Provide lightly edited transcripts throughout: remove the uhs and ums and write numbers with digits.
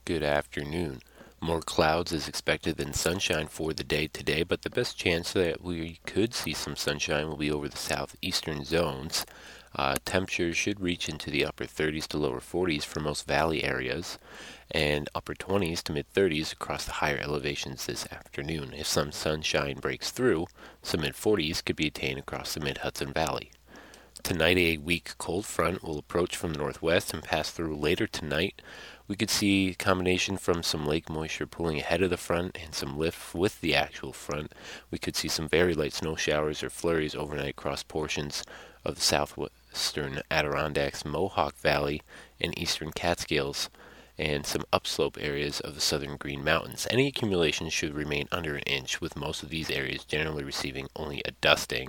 Good afternoon. More clouds is expected than sunshine for the day today, but the best chance that we could see some sunshine will be over the southeastern zones. Temperatures should reach into the upper 30s to lower 40s for most valley areas, and upper 20s to mid 30s across the higher elevations this afternoon. If some sunshine breaks through, some mid 40s could be attained across the mid Hudson Valley. Tonight, a weak cold front will approach from the northwest and pass through later tonight. We could see a combination from some lake moisture pulling ahead of the front and some lift with the actual front. We could see some very light snow showers or flurries overnight across portions of the southwestern Adirondacks, Mohawk Valley, and eastern Catskills, and some upslope areas of the southern Green Mountains. Any accumulation should remain under an inch, with most of these areas generally receiving only a dusting.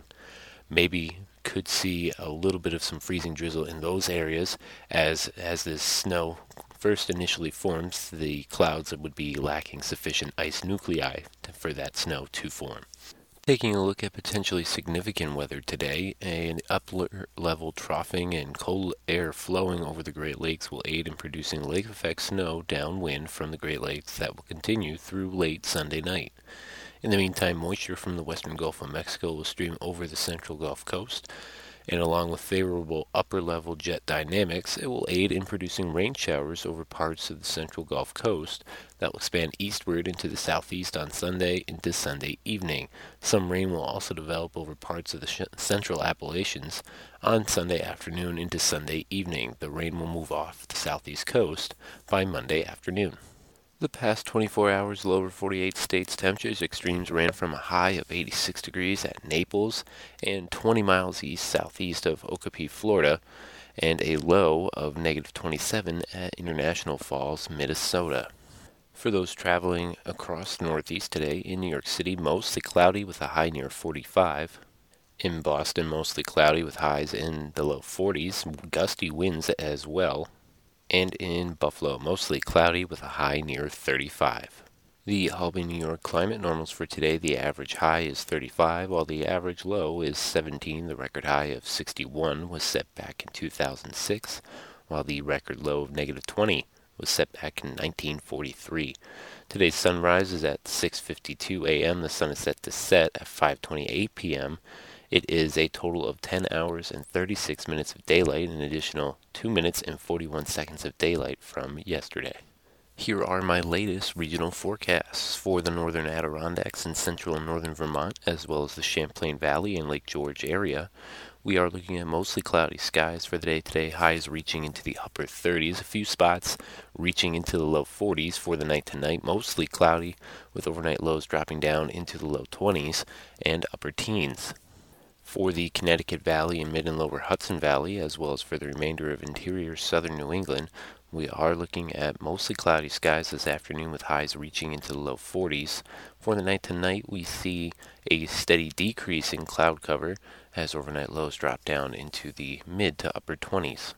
Maybe could see a little bit of some freezing drizzle in those areas as this snow first initially forms. The clouds would be lacking sufficient ice nuclei for that snow to form. Taking a look at potentially significant weather today, an upper level troughing and cold air flowing over the Great Lakes will aid in producing lake effect snow downwind from the Great Lakes that will continue through late Sunday night. In the meantime, moisture from the western Gulf of Mexico will stream over the central Gulf Coast, and along with favorable upper-level jet dynamics, it will aid in producing rain showers over parts of the central Gulf Coast that will expand eastward into the southeast on Sunday into Sunday evening. Some rain will also develop over parts of the central Appalachians on Sunday afternoon into Sunday evening. The rain will move off the southeast coast by Monday afternoon. The past 24 hours, lower 48 states temperatures extremes ran from a high of 86 degrees at Naples and 20 miles east-southeast of Okapi, Florida, and a low of negative 27 at International Falls, Minnesota. For those traveling across the Northeast today, in New York City, mostly cloudy with a high near 45. In Boston, mostly cloudy with highs in the low 40s, gusty winds as well. And in Buffalo, mostly cloudy with a high near 35. The Albany, New York climate normals for today, the average high is 35, while the average low is 17. The record high of 61 was set back in 2006, while the record low of negative 20 was set back in 1943. Today's sunrise is at 6:52 a.m. The sun is set to set at 5:28 p.m. It is a total of 10 hours and 36 minutes of daylight, an additional 2 minutes and 41 seconds of daylight from yesterday. Here are my latest regional forecasts for the northern Adirondacks and central and northern Vermont, as well as the Champlain Valley and Lake George area. We are looking at mostly cloudy skies for the day today, highs reaching into the upper 30s, a few spots reaching into the low 40s for the night tonight, mostly cloudy, with overnight lows dropping down into the low 20s and upper teens. For the Connecticut Valley and mid and lower Hudson Valley, as well as for the remainder of interior southern New England, we are looking at mostly cloudy skies this afternoon with highs reaching into the low 40s. For the night tonight, we see a steady decrease in cloud cover as overnight lows drop down into the mid to upper 20s.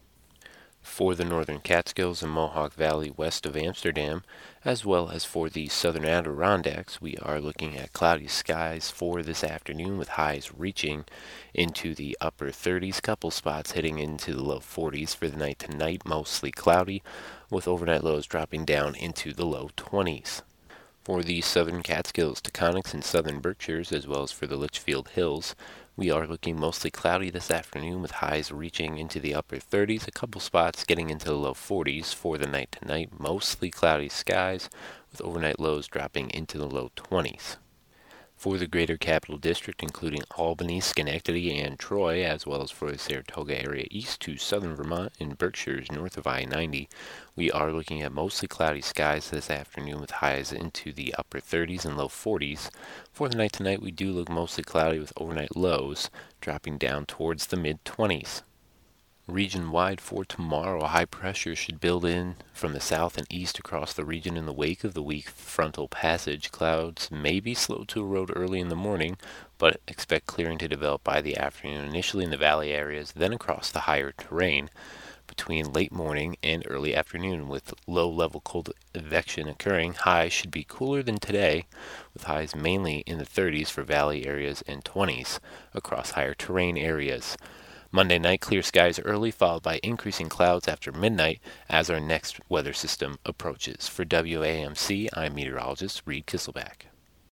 For the northern Catskills and Mohawk Valley west of Amsterdam, as well as for the southern Adirondacks, we are looking at cloudy skies for this afternoon with highs reaching into the upper 30s, couple spots hitting into the low 40s. For the night tonight, mostly cloudy, with overnight lows dropping down into the low 20s. For the southern Catskills, Taconics, and southern Berkshires, as well as for the Litchfield Hills, we are looking mostly cloudy this afternoon with highs reaching into the upper 30s, a couple spots getting into the low 40s. For the night tonight, mostly cloudy skies with overnight lows dropping into the low 20s. For the greater capital district, including Albany, Schenectady, and Troy, as well as for the Saratoga area east to southern Vermont and Berkshires north of I-90, we are looking at mostly cloudy skies this afternoon with highs into the upper 30s and low 40s. For the night tonight, we do look mostly cloudy with overnight lows dropping down towards the mid-20s. Region-wide for tomorrow, high pressure should build in from the south and east across the region in the wake of the weak frontal passage. Clouds may be slow to erode early in the morning, but expect clearing to develop by the afternoon, initially in the valley areas, then across the higher terrain between late morning and early afternoon, with low-level cold advection occurring. Highs should be cooler than today, with highs mainly in the 30s for valley areas and 20s across higher terrain areas. Monday night, clear skies early, followed by increasing clouds after midnight as our next weather system approaches. For WAMC, I'm meteorologist Reed Kisselback.